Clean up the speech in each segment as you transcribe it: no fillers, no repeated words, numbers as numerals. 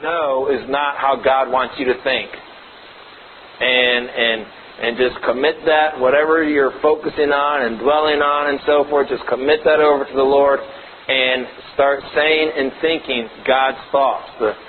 know is not how God wants you to think. And just commit that, whatever you're focusing on and dwelling on and so forth, just commit that over to the Lord and start saying and thinking God's thoughts.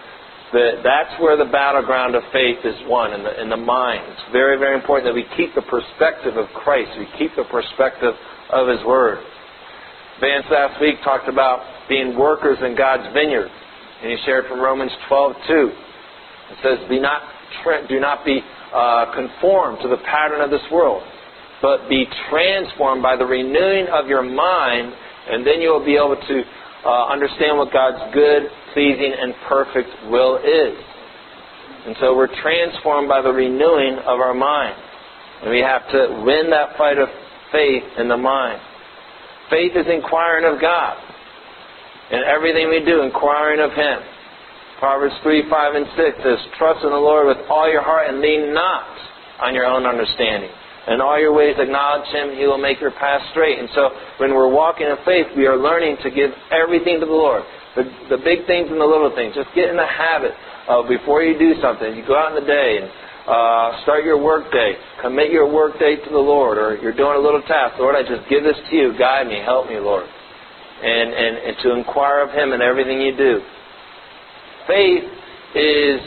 That's where the battleground of faith is won, in the mind. It's very, very important that we keep the perspective of Christ. We keep the perspective of His Word. Vance last week talked about being workers in God's vineyard. And he shared from Romans 12:2. It says, do not be conformed to the pattern of this world, but be transformed by the renewing of your mind, and then you will be able to understand what God's good, pleasing, and perfect will is. And so we're transformed by the renewing of our mind. And we have to win that fight of faith in the mind. Faith is inquiring of God. In everything we do, inquiring of Him. Proverbs 3:5 and 6 says, trust in the Lord with all your heart and lean not on your own understanding. In all your ways acknowledge Him, He will make your path straight. And so when we're walking in faith, we are learning to give everything to the Lord. The big things and the little things. Just get in the habit of, before you do something, you go out in the day and start your work day. Commit your work day to the Lord. Or you're doing a little task. Lord, I just give this to you. Guide me. Help me, Lord. And to inquire of Him in everything you do. Faith is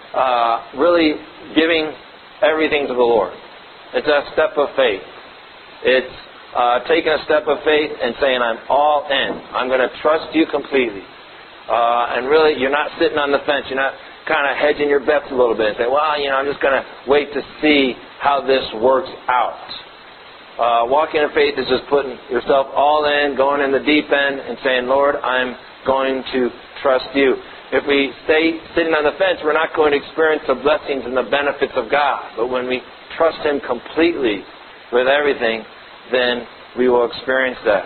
really giving everything to the Lord. It's a step of faith. It's taking a step of faith and saying, I'm all in. I'm going to trust you completely. And really, you're not sitting on the fence. You're not kind of hedging your bets a little bit and say, well, I'm just going to wait to see how this works out. Walking in faith is just putting yourself all in, going in the deep end and saying, Lord, I'm going to trust you. If we stay sitting on the fence, we're not going to experience the blessings and the benefits of God. But when we trust Him completely with everything, then we will experience that.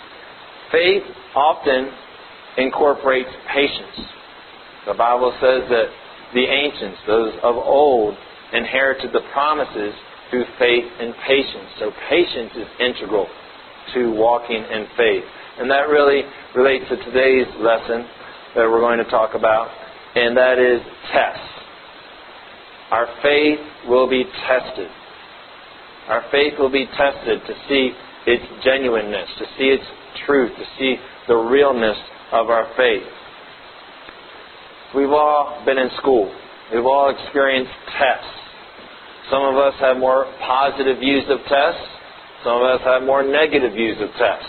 Faith often incorporates patience. The Bible says that the ancients, those of old, inherited the promises through faith and patience. So patience is integral to walking in faith. And that really relates to today's lesson that we're going to talk about, and that is tests. Our faith will be tested. Our faith will be tested to see its genuineness, to see its truth, to see the realness of our faith. We've all been in school. We've all experienced tests. Some of us have more positive views of tests. Some of us have more negative views of tests.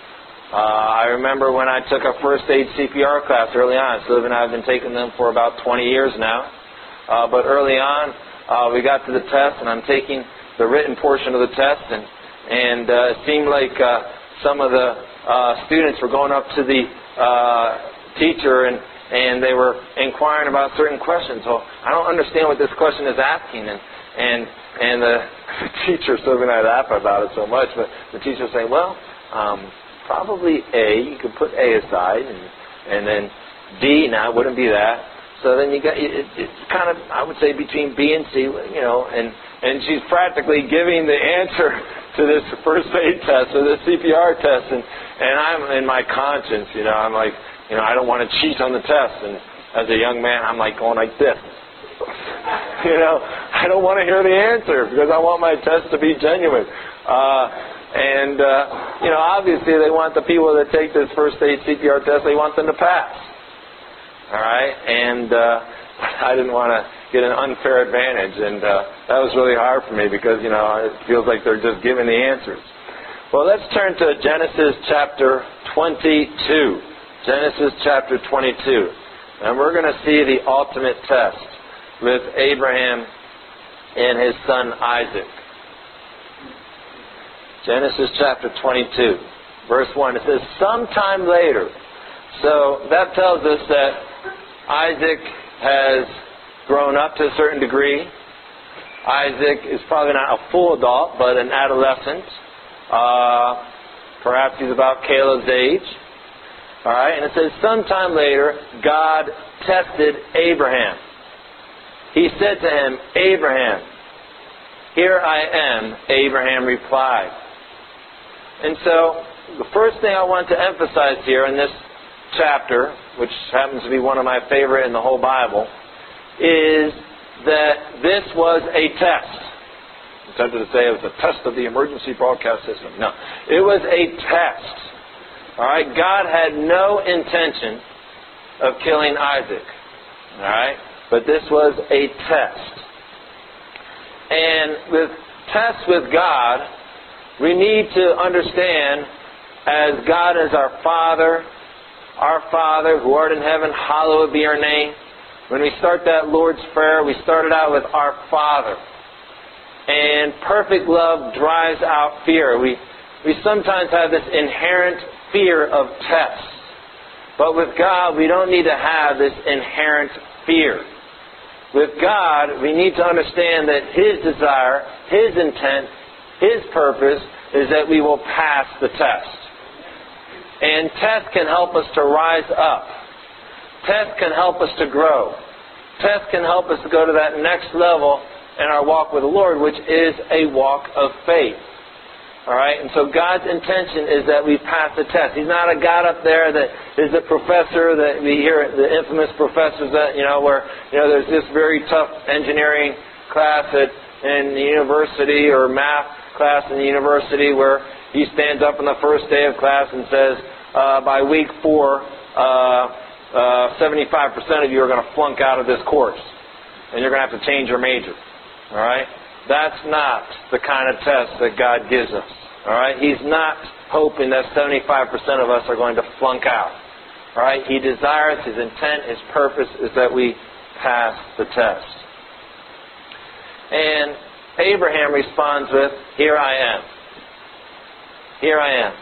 I remember when I took a first aid CPR class early on. Sylvia and I have been taking them for about 20 years now. But early on, we got to the test, and I'm taking the written portion of the test, and it seemed like some of the students were going up to the teacher, and they were inquiring about certain questions. So I don't understand what this question is asking, and the teacher, Sylvia and I laugh about it so much, but the teacher was saying, well, probably A. You could put A aside, and then D. Now it wouldn't be that. So then you got it's kind of, I would say, between B and C. And she's practically giving the answer to this first aid test or this CPR test, and I'm in my conscience. I'm like, I don't want to cheat on the test. And as a young man, I'm like going like this. I don't want to hear the answer because I want my test to be genuine. Obviously they want the people that take this first aid CPR test, they want them to pass. All right? And I didn't want to get an unfair advantage. And that was really hard for me because, it feels like they're just giving the answers. Well, let's turn to Genesis chapter 22. Genesis chapter 22. And we're going to see the ultimate test with Abraham and his son Isaac. Genesis chapter 22, verse 1. It says, sometime later. So that tells us that Isaac has grown up to a certain degree. Isaac is probably not a full adult, but an adolescent. Perhaps he's about Caleb's age. All right, and it says, sometime later, God tested Abraham. He said to him, Abraham. Here I am, Abraham replied. And so, the first thing I want to emphasize here in this chapter which happens to be one of my favorite in the whole Bible, is that this was a test. I'm tempted to say it was a test of the emergency broadcast system. No, it was a test. All right, God had no intention of killing Isaac. All right, but this was a test. And with tests with God, we need to understand, as God is our Father who art in heaven, hallowed be your name. When we start that Lord's Prayer, we start it out with our Father. And perfect love drives out fear. We sometimes have this inherent fear of tests. But with God, we don't need to have this inherent fear. With God, we need to understand that His desire, His intent, His purpose is that we will pass the test. And tests can help us to rise up. Tests can help us to grow. Tests can help us to go to that next level in our walk with the Lord, which is a walk of faith. All right? And so God's intention is that we pass the test. He's not a God up there that is a professor that we hear, the infamous professors that, where, there's this very tough engineering class in the university or math class in the university where he stands up on the first day of class and says, by week 4, 75% of you are going to flunk out of this course. And you're going to have to change your major. All right? That's not the kind of test that God gives us. All right? He's not hoping that 75% of us are going to flunk out. All right? He desires, His intent, His purpose is that we pass the test. And Abraham responds with, "Here I am. Here I am."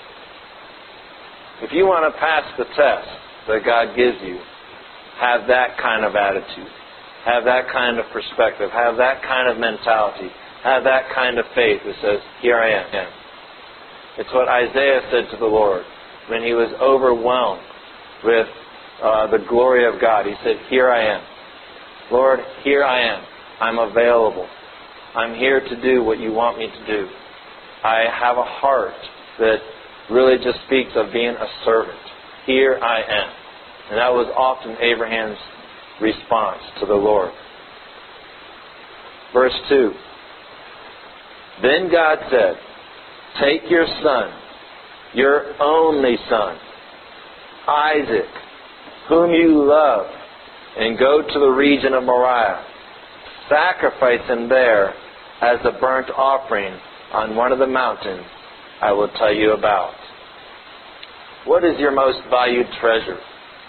If you want to pass the test that God gives you, have that kind of attitude. Have that kind of perspective. Have that kind of mentality. Have that kind of faith that says, "Here I am." It's what Isaiah said to the Lord when he was overwhelmed with the glory of God. He said, "Here I am. Lord, here I am. I'm available. I'm here to do what you want me to do. I have a heart that really just speaks of being a servant. Here I am." And that was often Abraham's response to the Lord. Verse 2. Then God said, "Take your son, your only son, Isaac, whom you love, and go to the region of Moriah. Sacrifice him there as a burnt offering on one of the mountains I will tell you about." What is your most valued treasure?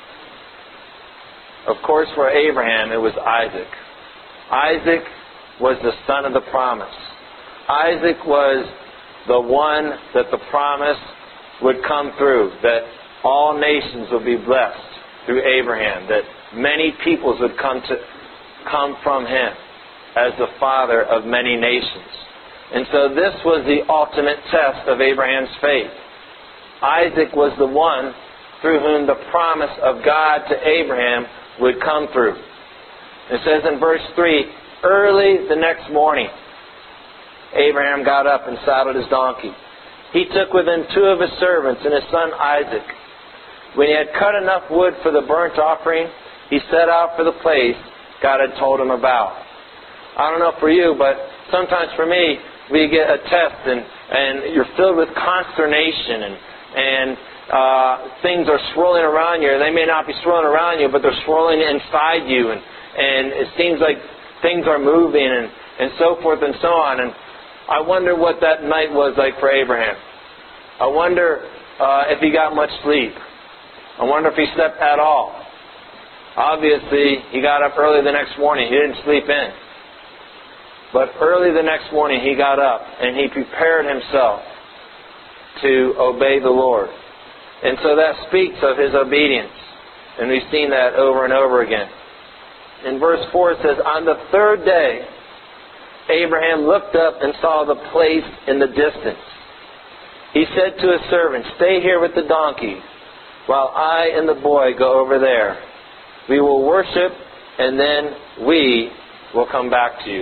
Of course, for Abraham, it was Isaac. Isaac was the son of the promise. Isaac was the one that the promise would come through, that all nations would be blessed through Abraham, that many peoples would come from him as the father of many nations. And so this was the ultimate test of Abraham's faith. Isaac was the one through whom the promise of God to Abraham would come through. It says in verse 3, early the next morning, Abraham got up and saddled his donkey. He took with him 2 of his servants and his son Isaac. When he had cut enough wood for the burnt offering, he set out for the place God had told him about. I don't know for you, but sometimes for me, we get a test and you're filled with consternation and things are swirling around you. They may not be swirling around you, but they're swirling inside you, and it seems like things are moving and so forth and so on. And I wonder what that night was like for Abraham. I wonder if he got much sleep. I wonder if he slept at all. Obviously, he got up early the next morning. He didn't sleep in. But early the next morning, he got up and he prepared himself to obey the Lord. And so that speaks of his obedience. And we've seen that over and over again. In verse 4 it says, on the 3rd day, Abraham looked up and saw the place in the distance. He said to his servant, stay here with the donkey, while I and the boy go over there. We will worship, and then we will come back to you.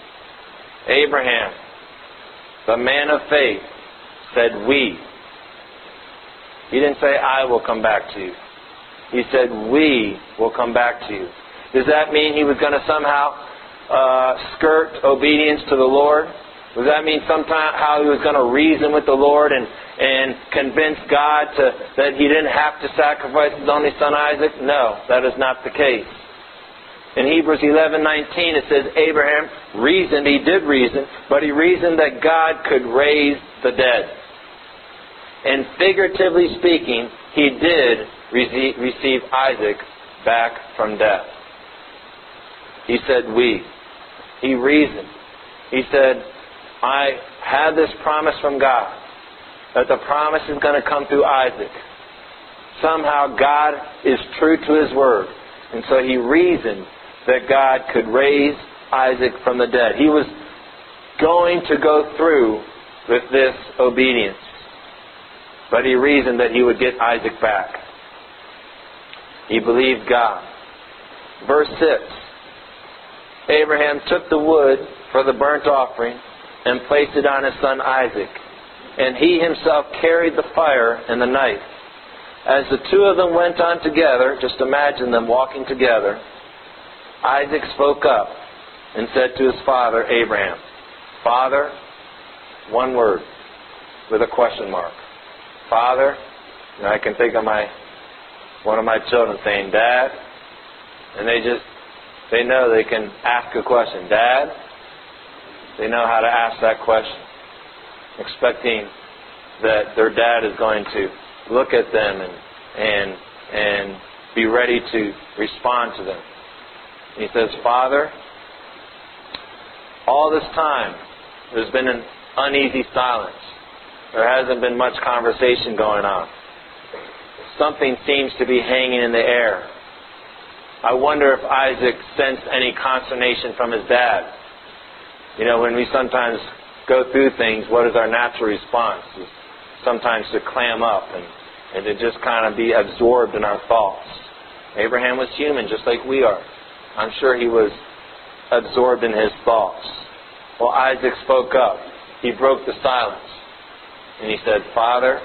Abraham, the man of faith, said we. He didn't say, I will come back to you. He said, we will come back to you. Does that mean he was going to somehow skirt obedience to the Lord? Does that mean somehow he was going to reason with the Lord and convince God that he didn't have to sacrifice his only son Isaac? No, that is not the case. In Hebrews 11:19 it says Abraham reasoned, he did reason, but he reasoned that God could raise the dead. And figuratively speaking, he did receive Isaac back from death. He said we. He reasoned. He said, I had this promise from God that the promise is going to come through Isaac. Somehow God is true to His word. And so he reasoned that God could raise Isaac from the dead. He was going to go through with this obedience. But he reasoned that he would get Isaac back. He believed God. Verse 6. Abraham took the wood for the burnt offering and placed it on his son Isaac. And he himself carried the fire and the knife. As the two of them went on together, just imagine them walking together, Isaac spoke up and said to his father Abraham, Father, one word with a question mark. Father, and I can think of one of my children saying, Dad, and they know they can ask a question. Dad, they know how to ask that question, expecting that their dad is going to look at them and be ready to respond to them. He says, Father, all this time there's been an uneasy silence. There hasn't been much conversation going on. Something seems to be hanging in the air. I wonder if Isaac sensed any consternation from his dad. You know, when we sometimes go through things, what is our natural response? Sometimes to clam up and to just kind of be absorbed in our thoughts. Abraham was human just like we are. I'm sure he was absorbed in his thoughts. Well, Isaac spoke up. He broke the silence. And he said, Father,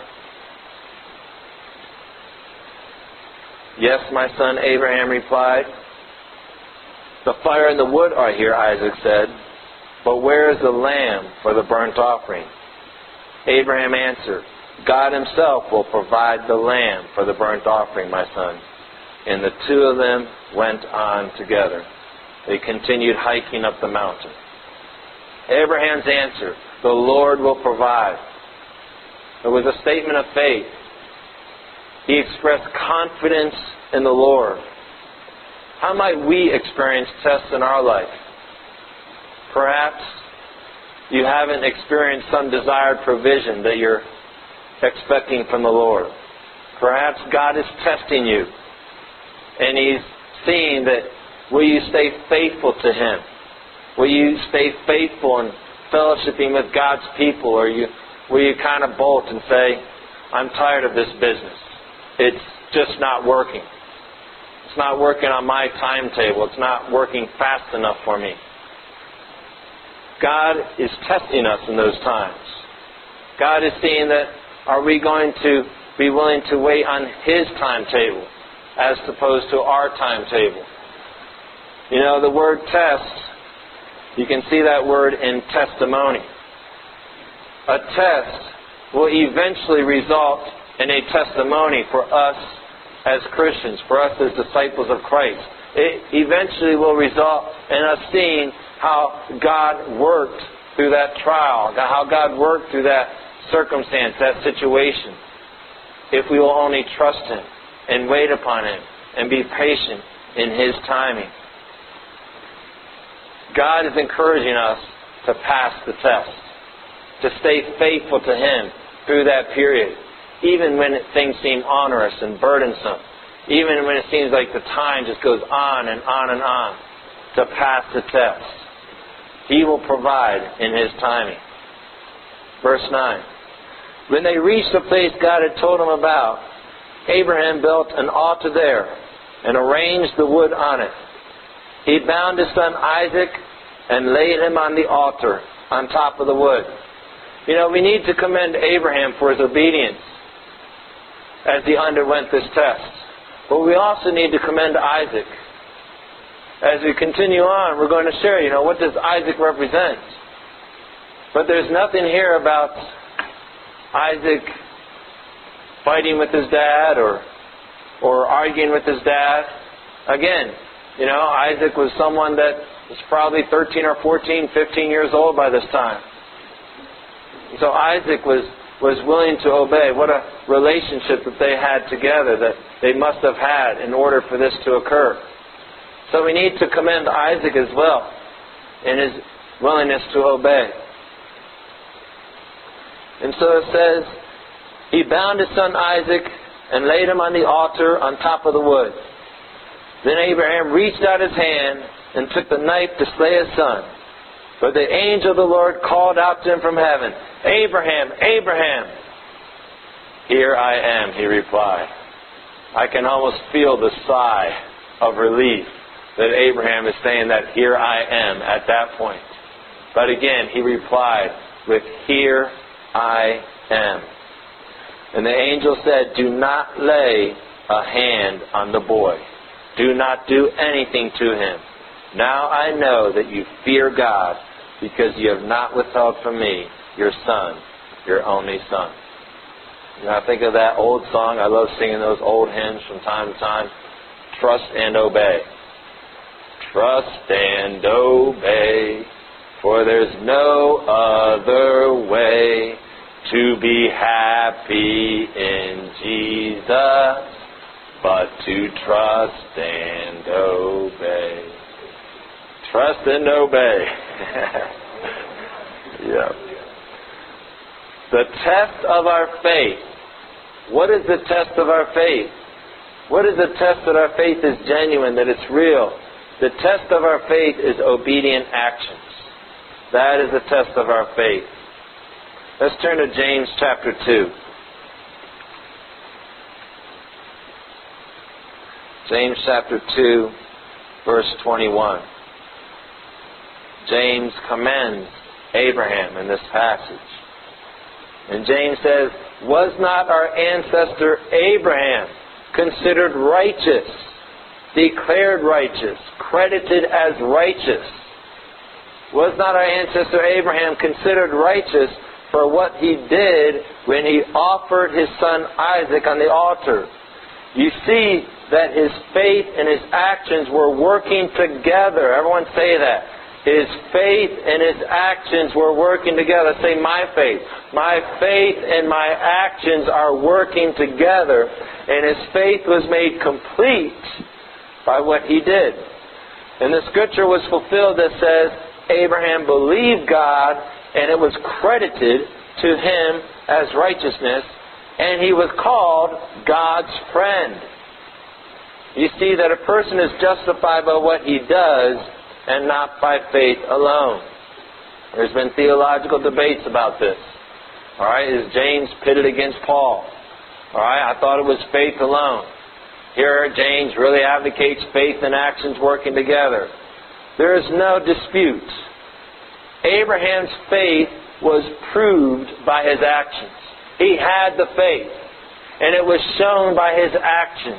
yes, my son, Abraham replied. The fire and the wood are here, Isaac said, but where is the lamb for the burnt offering? Abraham answered, God himself will provide the lamb for the burnt offering, my son. And the two of them went on together. They continued hiking up the mountain. Abraham's answer, the Lord will provide. It was a statement of faith. He expressed confidence in the Lord. How might we experience tests in our life? Perhaps you haven't experienced some desired provision that you're expecting from the Lord. Perhaps God is testing you, and He's seeing that will you stay faithful to Him? Will you stay faithful in fellowshipping with God's people, or will you kind of bolt and say, I'm tired of this business. It's just not working. It's not working on my timetable. It's not working fast enough for me. God is testing us in those times. God is seeing that are we going to be willing to wait on His timetable as opposed to our timetable. You know, the word test, you can see that word in testimony. A test will eventually result in a testimony for us as Christians, for us as disciples of Christ. It eventually will result in us seeing how God worked through that trial, how God worked through that circumstance, that situation, if we will only trust Him and wait upon Him and be patient in His timing. God is encouraging us to pass the test, to stay faithful to Him through that period, even when things seem onerous and burdensome, even when it seems like the time just goes on and on and on, to pass the test. He will provide in His timing. Verse 9. When they reached the place God had told him about, Abraham built an altar there and arranged the wood on it. He bound his son Isaac and laid him on the altar on top of the wood. You know, we need to commend Abraham for his obedience as he underwent this test. But we also need to commend Isaac. As we continue on, we're going to share, what does Isaac represent? But there's nothing here about Isaac fighting with his dad or arguing with his dad. Again, Isaac was someone that was probably 13 or 14, 15 years old by this time. So Isaac was willing to obey. What a relationship that they had together, that they must have had in order for this to occur. So we need to commend Isaac as well in his willingness to obey. And so it says, he bound his son Isaac and laid him on the altar on top of the wood. Then Abraham reached out his hand and took the knife to slay his son. But the angel of the Lord called out to him from heaven, Abraham, Abraham. Here I am, he replied. I can almost feel the sigh of relief that Abraham is saying that here I am at that point. But again, he replied with, here I am. And the angel said, do not lay a hand on the boy. Do not do anything to him. Now I know that you fear God, because you have not withheld from me your son, your only son. I think of that old song. I love singing those old hymns from time to time. Trust and obey. Trust and obey, for there's no other way to be happy in Jesus but to trust and obey. Trust and obey. Yeah. The test of our faith. What is the test of our faith? What is the test that our faith is genuine, that it's real? The test of our faith is obedient actions. That is the test of our faith. Let's turn to James chapter 2. James chapter 2, verse 21. James commends Abraham in this passage. And James says, was not our ancestor Abraham considered righteous, declared righteous, credited as righteous? Was not our ancestor Abraham considered righteous for what he did when he offered his son Isaac on the altar? You see that his faith and his actions were working together. Everyone say that. His faith and his actions were working together. Say, my faith. My faith and my actions are working together. And his faith was made complete by what he did. And the scripture was fulfilled that says, Abraham believed God, and it was credited to him as righteousness, and he was called God's friend. You see that a person is justified by what he does and not by faith alone. There's been theological debates about this. All right, is James pitted against Paul? All right, I thought it was faith alone. Here, James really advocates faith and actions working together. There is no dispute. Abraham's faith was proved by his actions. He had the faith, and it was shown by his actions.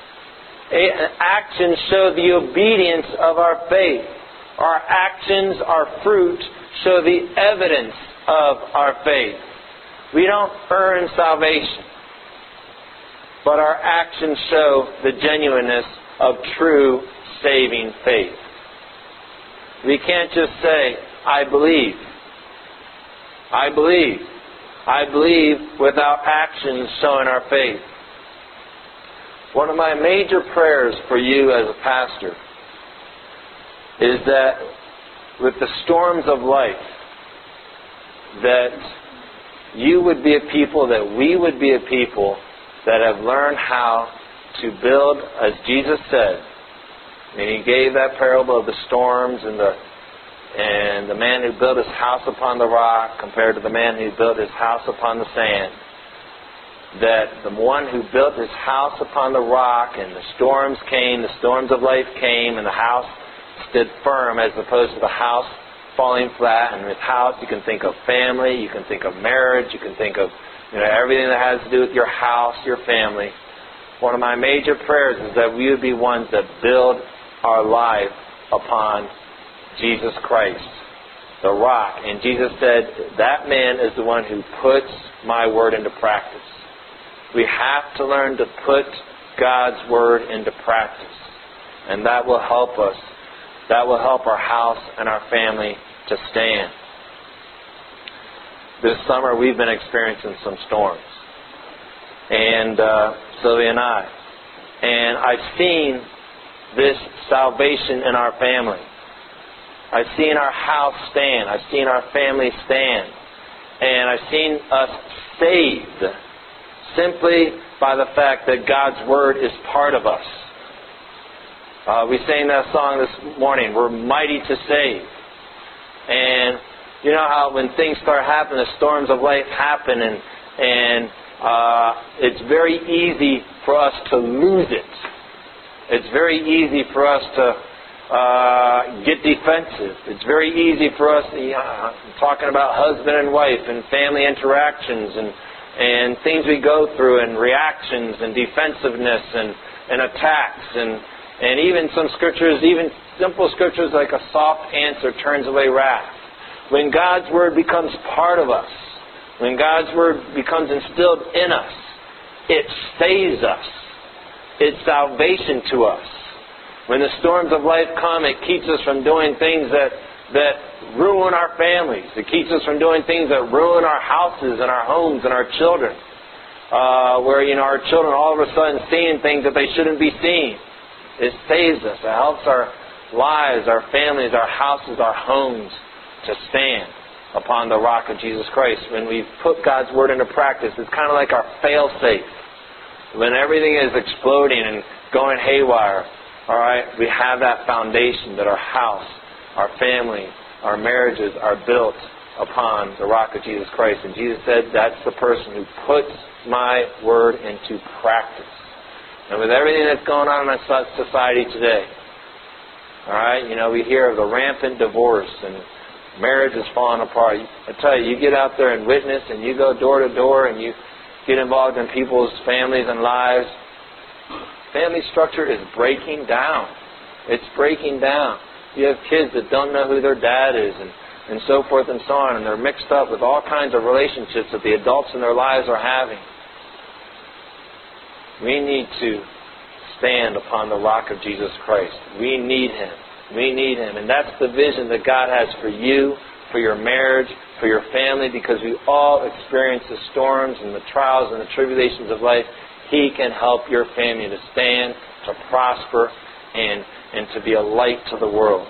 Actions show the obedience of our faith. Our actions, our fruit, show the evidence of our faith. We don't earn salvation, but our actions show the genuineness of true saving faith. We can't just say, I believe. I believe. I believe without actions showing our faith. One of my major prayers for you as a pastor is that with the storms of life, that you would be a people, that we would be a people that have learned how to build, as Jesus said. And he gave that parable of the storms and the man who built his house upon the rock compared to the man who built his house upon the sand. That the one who built his house upon the rock and the storms came, the storms of life came, and the house stood firm as opposed to the house falling flat. And with house, you can think of family, you can think of marriage, you can think of everything that has to do with your house, your family. one of my major prayers is that we would be ones that build our life upon Jesus Christ, the rock. And Jesus said, that man is the one who puts my word into practice. We have to learn to put God's word into practice. And that will help us. That will help our house and our family to stand. This summer we've been experiencing some storms. And Sylvia and I. And I've seen this salvation in our family. I've seen our house stand. I've seen our family stand. And I've seen us saved simply by the fact that God's Word is part of us. We sang that song this morning, We're Mighty to Save. And you know how when things start happening, the storms of life happen, and it's very easy for us to lose it. It's very easy for us to get defensive. It's very easy for us, talking about husband and wife and family interactions and things we go through and reactions and defensiveness and attacks and even some scriptures, even simple scriptures like a soft answer turns away wrath. When God's Word becomes part of us, when God's Word becomes instilled in us, it saves us. It's salvation to us. When the storms of life come, it keeps us from doing things that ruin our families. It keeps us from doing things that ruin our houses and our homes and our children. Where, our children all of a sudden seeing things that they shouldn't be seeing. It saves us. It helps our lives, our families, our houses, our homes to stand upon the rock of Jesus Christ. When we put God's Word into practice, it's kind of like our fail-safe. When everything is exploding and going haywire, all right, we have that foundation that our house, our family, our marriages are built upon the rock of Jesus Christ. And Jesus said, that's the person who puts my word into practice. And with everything that's going on in our society today, all right, we hear of the rampant divorce and marriage is falling apart. I tell you, you get out there and witness and you go door to door and you get involved in people's families and lives. Family structure is breaking down. It's breaking down. You have kids that don't know who their dad is and so forth and so on, and they're mixed up with all kinds of relationships that the adults in their lives are having. We need to stand upon the rock of Jesus Christ. We need Him. We need Him. And that's the vision that God has for you, for your marriage, for your family, because we all experience the storms and the trials and the tribulations of life. He can help your family to stand, to prosper, and to be a light to the world.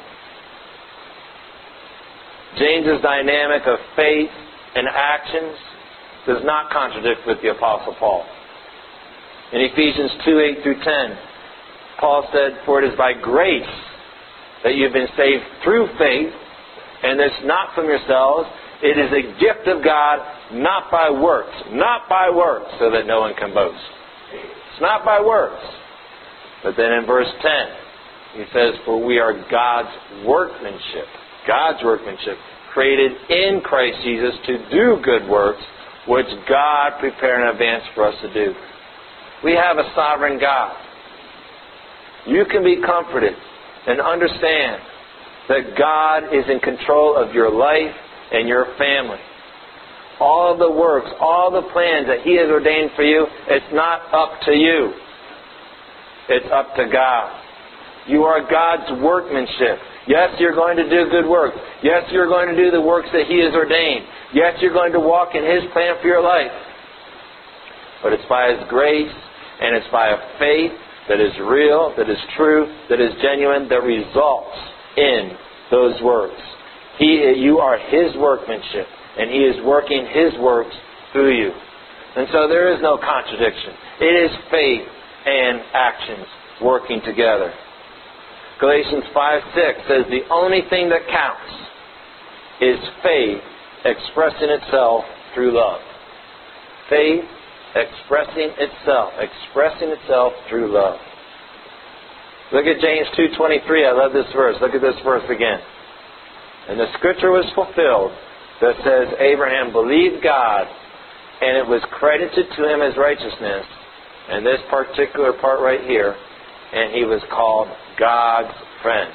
James's dynamic of faith and actions does not contradict with the Apostle Paul. In Ephesians 2:8 through 10, Paul said, "For it is by grace that you've been saved through faith, and this not from yourselves. It is a gift of God, not by works." Not by works, so that no one can boast. It's not by works. But then in verse 10, he says, "For we are God's workmanship." God's workmanship, created in Christ Jesus to do good works, which God prepared in advance for us to do. We have a sovereign God. You can be comforted and understand that God is in control of your life and your family. All of the works, all the plans that He has ordained for you, it's not up to you. It's up to God. You are God's workmanship. Yes, you're going to do good works. Yes, you're going to do the works that He has ordained. Yes, you're going to walk in His plan for your life. But it's by His grace, and it's by a faith that is real, that is true, that is genuine, that results in those works. You are His workmanship, and He is working His works through you. And so there is no contradiction. It is faith and actions working together. Galatians 5:6 says the only thing that counts is faith expressing itself through love. Faith expressing itself through love. Look at James 2:23. I love this verse. Look at this verse again. And the scripture was fulfilled that says, Abraham believed God, and it was credited to him as righteousness, And this particular part right here, and he was called God's friend.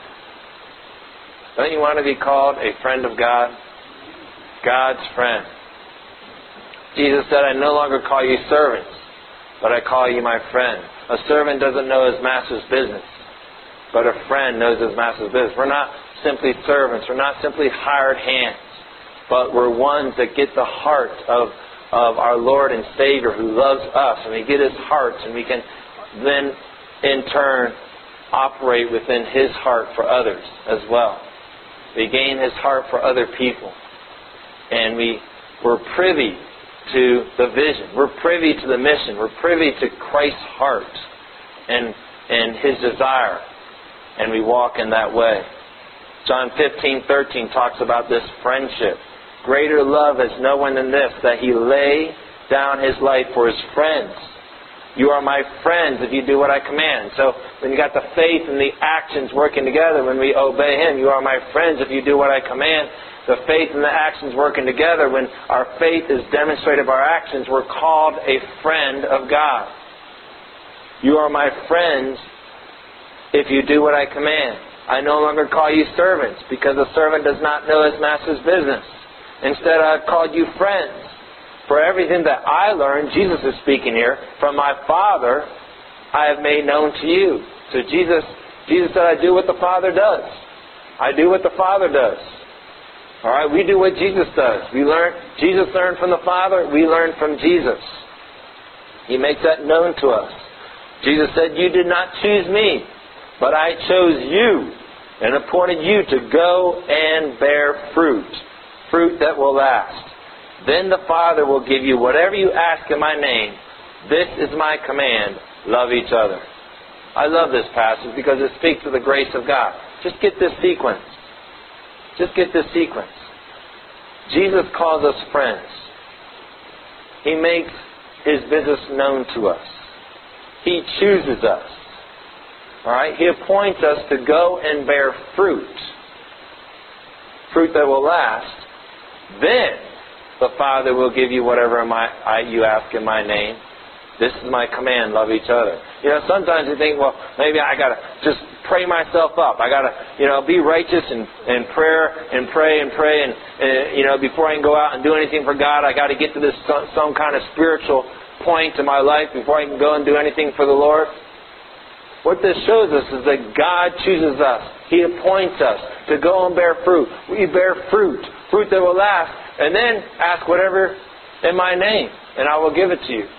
Don't you want to be called a friend of God? God's friend. Jesus said, I no longer call you servants, but I call you my friend. A servant doesn't know his master's business, but a friend knows his master's business. We're not simply servants. We're not simply hired hands, but we're ones that get the heart of our Lord and Savior who loves us. And we get His heart, and we can then, in turn, operate within His heart for others as well. We gain His heart for other people. And we're privy to the vision. We're privy to the mission. We're privy to Christ's heart and His desire. And we walk in that way. John 15:13 talks about this friendship. Greater love has no one than this, that He lay down His life for His friends. You are my friends if you do what I command. So when you got the faith and the actions working together, when we obey Him, you are my friends if you do what I command. The faith and the actions working together, when our faith is demonstrated by our actions, we're called a friend of God. You are my friends if you do what I command. I no longer call you servants, because a servant does not know his master's business. Instead, I've called you friends. For everything that I learned, Jesus is speaking here, from my Father, I have made known to you. So Jesus said, I do what the Father does. I do what the Father does. All right, we do what Jesus does. Jesus learned from the Father. We learn from Jesus. He makes that known to us. Jesus said, you did not choose me, but I chose you and appointed you to go and bear fruit that will last. Then the Father will give you whatever you ask in my name. This is my command. Love each other. I love this passage because it speaks of the grace of God. Just get this sequence. Just get this sequence. Jesus calls us friends. He makes His business known to us. He chooses us. All right? He appoints us to go and bear fruit that will last. Then the Father will give you whatever you ask in my name. This is my command, love each other. You know, sometimes you think, well, maybe I got to just pray myself up. I got to, be righteous in prayer and pray and before I can go out and do anything for God, I got to get to this some kind of spiritual point in my life before I can go and do anything for the Lord. What this shows us is that God chooses us. He appoints us to go and bear fruit. We bear fruit that will last, and then ask whatever in my name, and I will give it to you.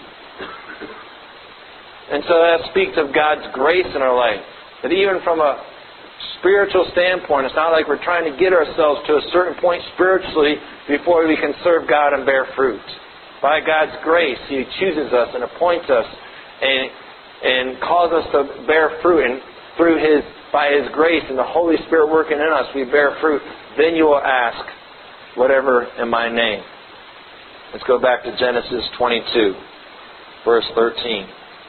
And so that speaks of God's grace in our life. That even from a spiritual standpoint, it's not like we're trying to get ourselves to a certain point spiritually before we can serve God and bear fruit. By God's grace, He chooses us and appoints us and calls us to bear fruit. And by His grace and the Holy Spirit working in us, we bear fruit. Then you will ask whatever in my name. Let's go back to Genesis 22, verse 13.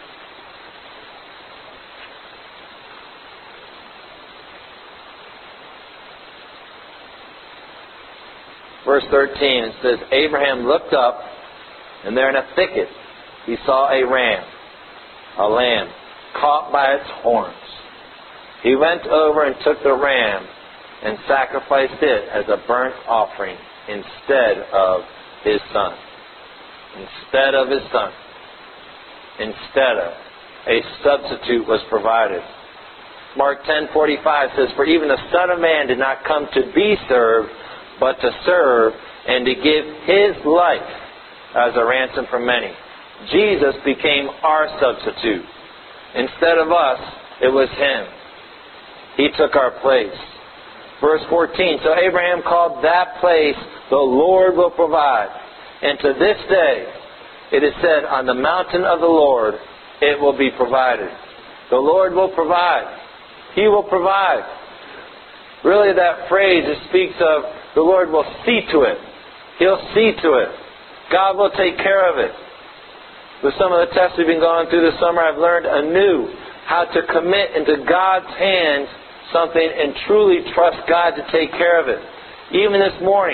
Verse 13, it says, Abraham looked up, and there in a thicket he saw a lamb, caught by its horns. He went over and took the ram and sacrificed it as a burnt offering instead of his son. Instead of his son. Instead of. A substitute was provided. Mark 10:45 says, For even the Son of Man did not come to be served, but to serve and to give His life as a ransom for many. Jesus became our substitute. Instead of us, it was Him. He took our place. Verse 14, So Abraham called that place, the Lord will provide. And to this day, it is said, on the mountain of the Lord, it will be provided. The Lord will provide. He will provide. Really, that phrase, it speaks of the Lord will see to it. He'll see to it. God will take care of it. With some of the tests we've been going through this summer, I've learned anew how to commit into God's hands something and truly trust God to take care of it. Even this morning,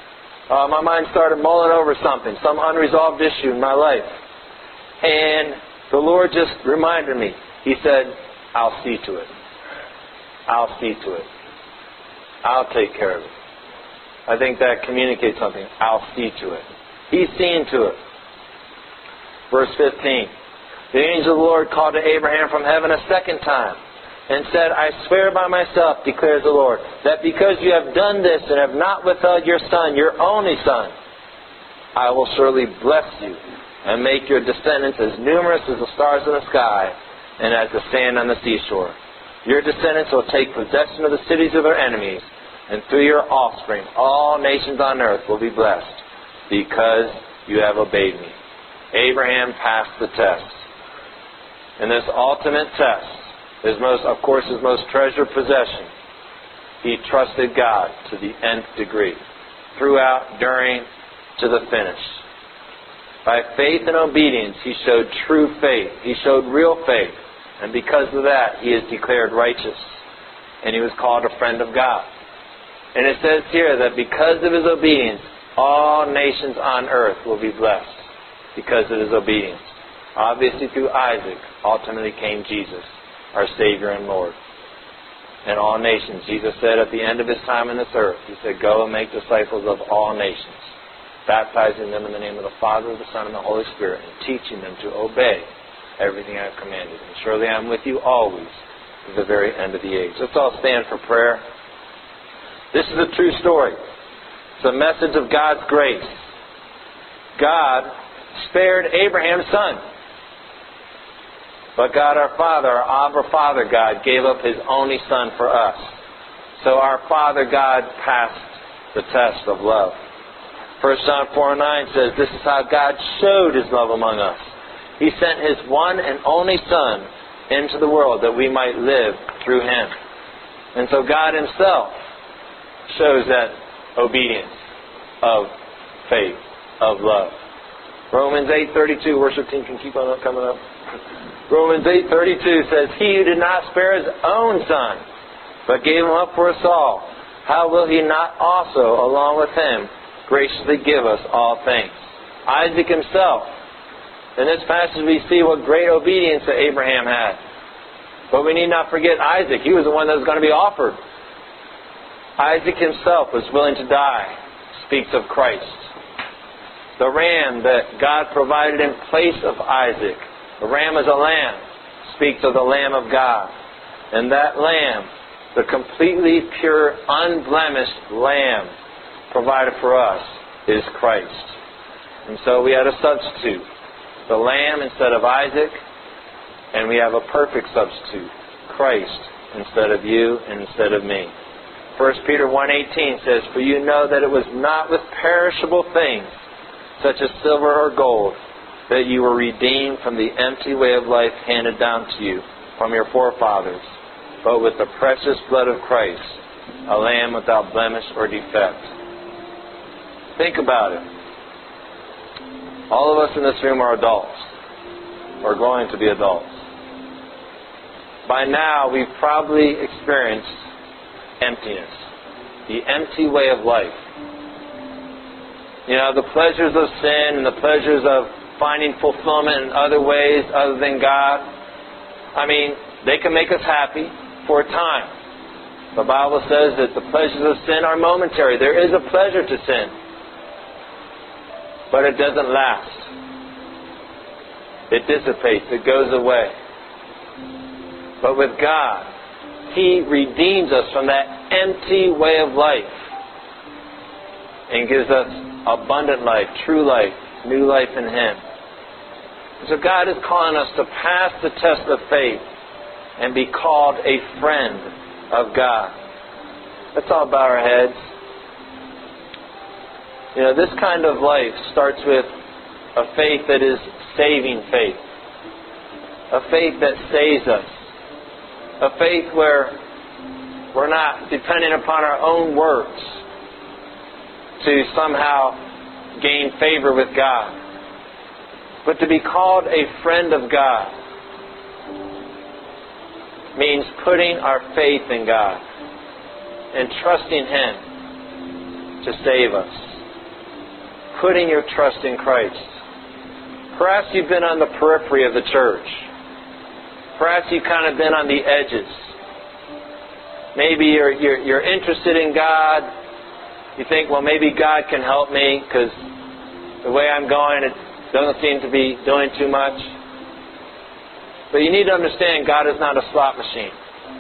my mind started mulling over something, some unresolved issue in my life. And The Lord just reminded me. He said, I'll see to it. I'll see to it. I'll take care of it. I think that communicates something. I'll see to it. He's seen to it. Verse 15. The angel of the Lord called to Abraham from heaven a second time and said, I swear by myself, declares the Lord, that because you have done this and have not withheld your son, your only son, I will surely bless you and make your descendants as numerous as the stars in the sky and as the sand on the seashore. Your descendants will take possession of the cities of their enemies, and through your offspring all nations on earth will be blessed, because you have obeyed me. Abraham passed the test. In this ultimate test, his most treasured possession, he trusted God to the nth degree, throughout, during, to the finish. By faith and obedience, he showed true faith. He showed real faith. And because of that, he is declared righteous. And he was called a friend of God. And it says here that because of his obedience, all nations on earth will be blessed because of his obedience. Obviously through Isaac, ultimately came Jesus, our Savior and Lord. And all nations, Jesus said at the end of his time on this earth, he said, go and make disciples of all nations, baptizing them in the name of the Father, the Son, and the Holy Spirit, and teaching them to obey everything I have commanded. And surely I am with you always to the very end of the age. Let's all stand for prayer. This is a true story. It's a message of God's grace. God spared Abraham's son. But God our Father, our Abba Father God, gave up his only son for us. So our Father God passed the test of love. 1 John 4:9 says, this is how God showed his love among us. He sent his one and only Son into the world that we might live through him. And so God himself shows that obedience of faith, of love. Romans 8:32, worship team can keep on coming up. Romans 8:32 says, he who did not spare his own son, but gave him up for us all, how will he not also, along with him, graciously give us all things? Isaac himself. In this passage we see what great obedience that Abraham had. But we need not forget Isaac. He was the one that was going to be offered. Isaac himself was willing to die. Speaks of Christ. The ram that God provided in place of Isaac. The ram is a lamb. Speaks of the Lamb of God. And that lamb, the completely pure, unblemished lamb provided for us, is Christ. And so we had a substitute. The lamb instead of Isaac, and we have a perfect substitute, Christ, instead of you and instead of me. 1 Peter 1:18 says, for you know that it was not with perishable things, such as silver or gold, that you were redeemed from the empty way of life handed down to you from your forefathers, but with the precious blood of Christ, a lamb without blemish or defect. Think about it. All of us in this room are adults, or going to be adults. By now, we've probably experienced emptiness, the empty way of life. You know, the pleasures of sin and the pleasures of finding fulfillment in other ways other than God. I mean, they can make us happy for a time. The Bible says that the pleasures of sin are momentary. There is a pleasure to sin, but it doesn't last. It dissipates. It goes away. But with God, he redeems us from that empty way of life and gives us abundant life, true life, new life in him. So God is calling us to pass the test of faith and be called a friend of God. Let's all bow our heads. You know, this kind of life starts with a faith that is saving faith. A faith that saves us. A faith where we're not depending upon our own works to somehow gain favor with God. But to be called a friend of God means putting our faith in God and trusting him to save us. Putting your trust in Christ. Perhaps you've been on the periphery of the church. Perhaps you've kind of been on the edges. Maybe you're interested in God. You think, well, maybe God can help me because the way I'm going, it doesn't seem to be doing too much. But you need to understand, God is not a slot machine.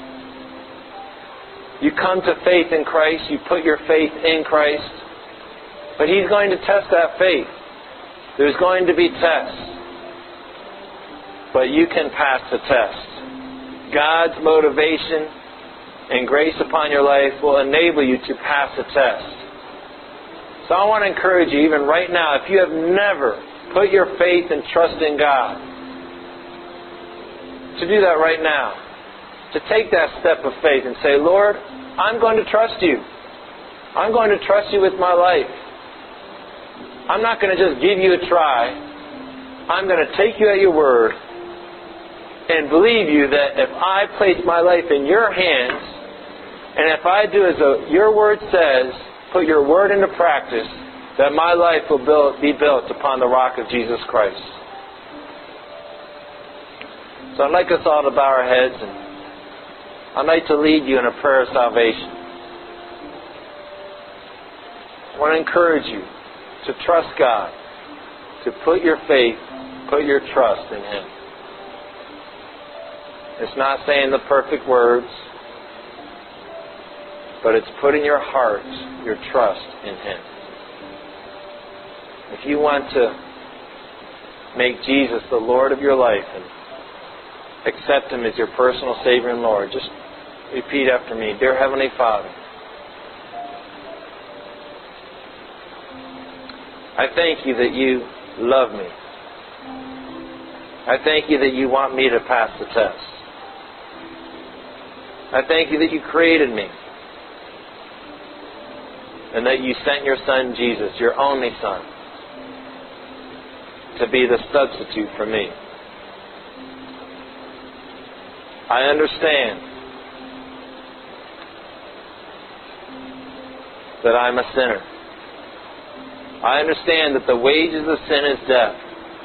You come to faith in Christ, you put your faith in Christ, but He's going to test that faith. There's going to be tests, but you can pass the test. God's motivation and grace upon your life will enable you to pass the test. So I want to encourage you, even right now, if you have never put your faith and trust in God, to do that right now. To take that step of faith and say, Lord, I'm going to trust you. I'm going to trust you with my life. I'm not going to just give you a try. I'm going to take you at your word and believe you that if I place my life in your hands, and if I do as your word says, put your word into practice, that my life will be built upon the rock of Jesus Christ. So I'd like us all to bow our heads, and I'd like to lead you in a prayer of salvation. I want to encourage you to trust God, to put your faith, put your trust in Him. It's not saying the perfect words, but it's putting your heart, your trust in Him. If you want to make Jesus the Lord of your life and accept Him as your personal Savior and Lord, just repeat after me. Dear Heavenly Father, I thank you that you love me. I thank you that you want me to pass the test. I thank you that you created me and that you sent your Son Jesus, your only Son, to be the substitute for me. I understand that I'm a sinner. I understand that the wages of sin is death.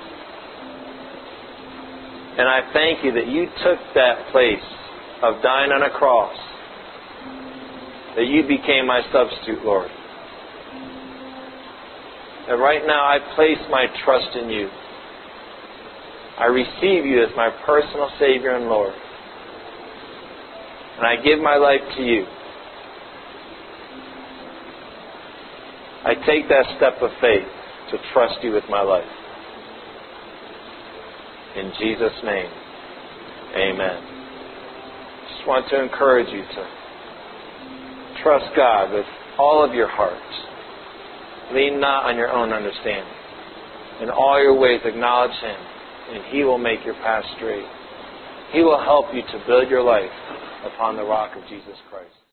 And I thank you that you took that place of dying on a cross, that you became my substitute, Lord. And right now I place my trust in you. I receive you as my personal Savior and Lord. And I give my life to you. I take that step of faith to trust you with my life. In Jesus' name, amen. Just want to encourage you to trust God with all of your heart. Lean not on your own understanding. In all your ways acknowledge Him, and He will make your path straight. He will help you to build your life upon the rock of Jesus Christ.